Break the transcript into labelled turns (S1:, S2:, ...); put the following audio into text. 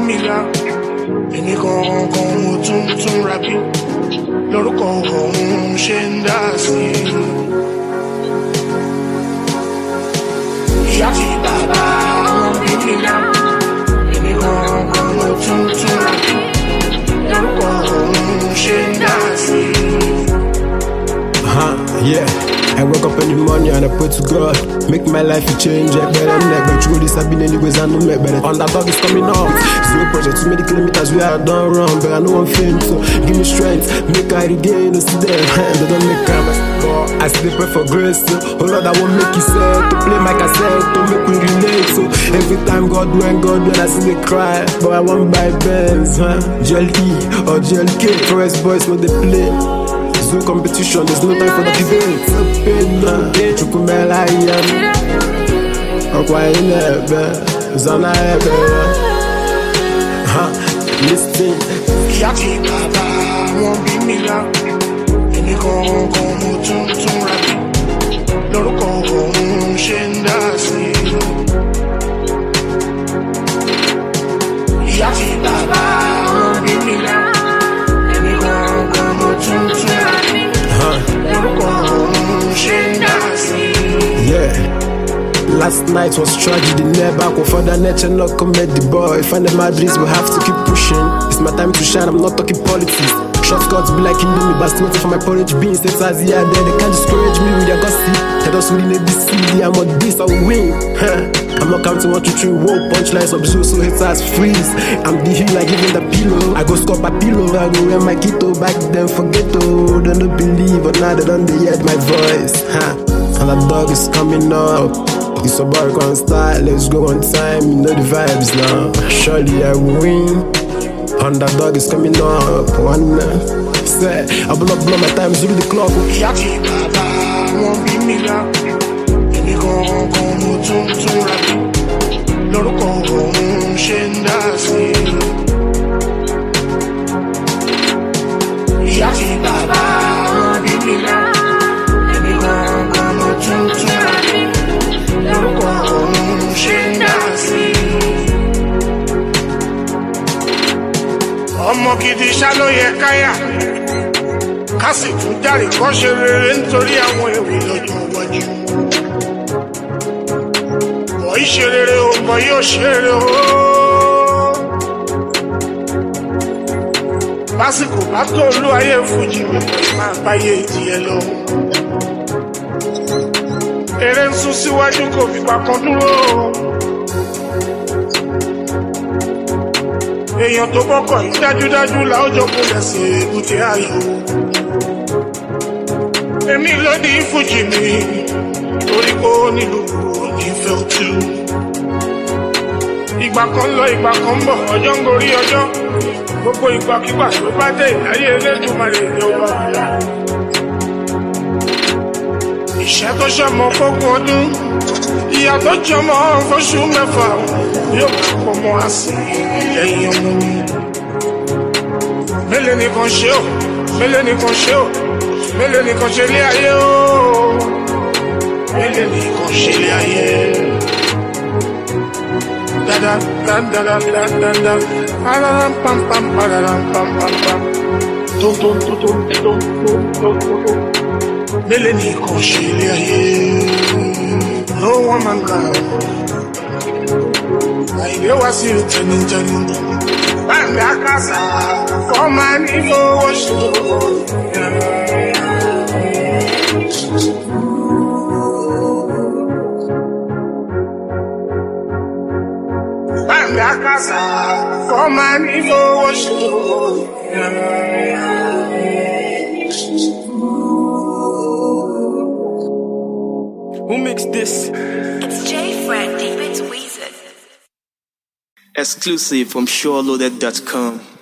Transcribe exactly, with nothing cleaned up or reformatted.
S1: mi là èmi gangan mo tún tún ra bí lórúkọ òun ṣe ń dá sí i. ìyá tí bàbá wọn bí mi là èmi gangan mo tún tún ra bí lórúkọ òun ṣe ń dá sí i.
S2: Uh-huh, yeah. I wake up in the morning and I pray to God, make my life a change. I better neck, but you this I've been anyways, I know me better. Underdog is coming up. Zero project, too many kilometers we are done wrong, but I know I'm faint, so give me strength, make I regain, no see them, they don't make promise. I still pray for grace, so oh Lord, I won't make it sad, to play my cassette, to make me relate, so every time God when God when I see they cry, but I won't buy Benz, huh? G L E or G L K, Forest boys know they play. There's no competition, there's no time for the debate. No pain, no gain. Chukumela yam. Okwa inebe, zana ebe. Ha, listen.
S1: Ìyá tí bàbá wọn bí mi là, èmi gangan mo tún tún ra bí lórúkọ òun ṣe ń dá sí i. Ìyá tí bàbá wọn bí mi là, èmi gangan mo tún tún ra bí lórúkọ òun ṣe ń dá sí i.
S2: Yeah. Last night was tragedy, never go for the nature, not comedy boy. Find the madries, we have to keep pushing. It's my time to shine, I'm not talking politics. Shortcuts be like Indomie, but still waiting for my porridge beans. It's as yeah, there, they can't discourage me with their gossip. They just win A B C D, I'm on this, I'll win. I'm not counting one, two, three, whoa, punchlines of zoo, so it's as freeze. I'm the healer, giving the pillow. I go score my pillow, I go wear my keto, back then forget oh. They don't believe, but now they don't hear my voice. Huh. And the dog is coming up. It's a bar on style, let's go on time, you know the vibes now. Surely I will win. Underdog is coming up. One say, I blow up blow my time, zero the clock.
S1: Ìyá tí bàbá wọn bí mi là, èmi gangan mo tún tún ra bí lórúkọ òun ṣe ń dá sí i. Ìyá tí bàbá wọn bí mi là, èmi gangan mo tún tún ra bí lórúkọ òun ṣe ń dá sí i. Ọmọ gidi ṣá ló yẹ káyà, ká sì tún járe kọ́ ṣe rere nítorí àwọn èrè lọ́jọ́ iwájú. Bọ̀ í ṣe rere o, bọ̀ yóò ṣe rere o. Básìkò bá tó olú ayé fújì mi máa báyé tiẹ̀ lọ. Eré ń sún síwájú kò fìgbà kan dúró. Èèyàn tó bọ́kọ̀ yìí dájúdájú làójọ kúnlẹ̀ sí èbúté ayọ̀. Èmi ló ní fújì mi torí kó nílùú ìfẹ́ òtú. Ìgbà kan lọ ìgbà kan ń bọ̀, ọjọ́ ń gorí ọjọ́. Gbogbo ìgbàkígbà tó bá dé ìdáyé Elédùmarè ni ó bá wà. Ìṣẹ́ tó ṣọmọ fógún ọdún, ìyá tó jọmọ fóṣù mẹ́fà yóò bá pọmọ àsì lẹ́yìn ọmọ mi. Mélòó nìkan ṣe ó, mélòó nìkan ṣe ó, mélòó nìkan ṣe lé ayé ó, mélòó nìkan ṣe lé ayé. Dada dada dada dada, pararam pam pam pararam pam pam pam, tom tom tom tom tom tom tom. Mélòó nìkan ṣe lé ayé. No woman can. I know I see you turning, turning. I'm back as a for my devotion. I'm back as a for my devotion.
S2: Who mixed this?
S3: It's J Fred, deep into Weezer.
S4: Exclusive from SureLoaded dot com.